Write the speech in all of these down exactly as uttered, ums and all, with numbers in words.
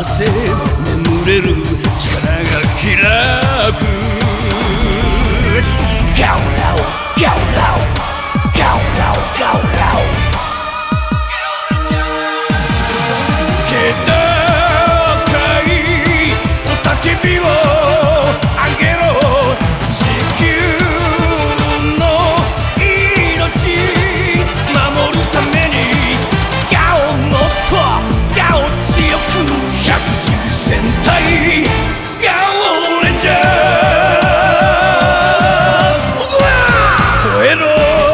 せ眠れる力が開く Go low, go low, go low, go low 気高い雄たけびを上げろ地球の命守るためにガオもっとガオ強く百獣戦隊ガオレンジャー吠えろ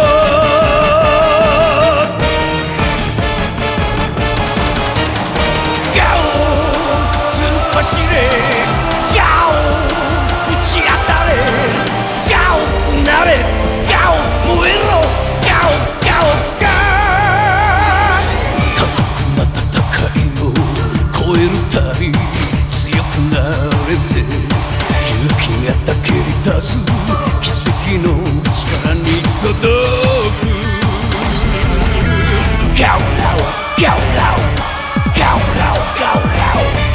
ガオ突っ走れガオ打ち当たれガオなれガオ燃えろガオガオガ過酷な戦いを超えるたび強くなれぜ勇気がたけり立つ奇跡の力に届く Go low, go low, go low, go low